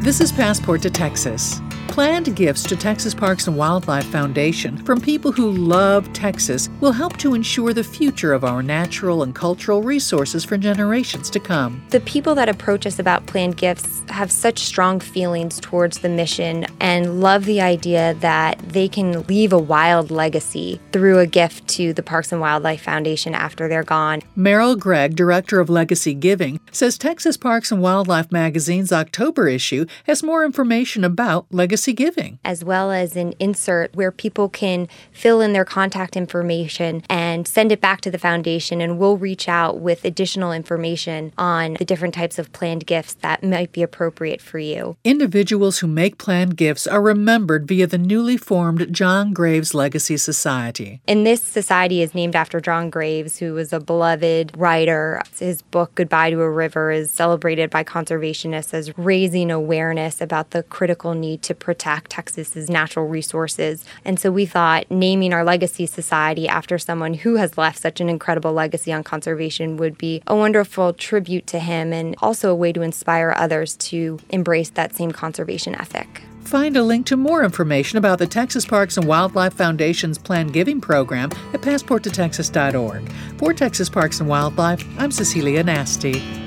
This is Passport to Texas. Planned gifts to Texas Parks and Wildlife Foundation from people who love Texas will help to ensure the future of our natural and cultural resources for generations to come. The people that approach us about planned gifts have such strong feelings towards the mission and love the idea that they can leave a wild legacy through a gift to the Parks and Wildlife Foundation after they're gone. Meryl Gregg, Director of Legacy Giving, says Texas Parks and Wildlife Magazine's October issue has more information about legacy giving, as well as an insert where people can fill in their contact information and send it back to the foundation, and we'll reach out with additional information on the different types of planned gifts that might be appropriate for you. Individuals who make planned gifts are remembered via the newly formed John Graves Legacy Society. And this society is named after John Graves, who was a beloved writer. His book, Goodbye to a River, is celebrated by conservationists as raising awareness about the critical need to protect Texas's natural resources. And so we thought naming our Legacy Society after someone who has left such an incredible legacy on conservation would be a wonderful tribute to him and also a way to inspire others to embrace that same conservation ethic. Find a link to more information about the Texas Parks and Wildlife Foundation's Planned Giving program at passporttotexas.org. For Texas Parks and Wildlife, I'm Cecilia Nasty.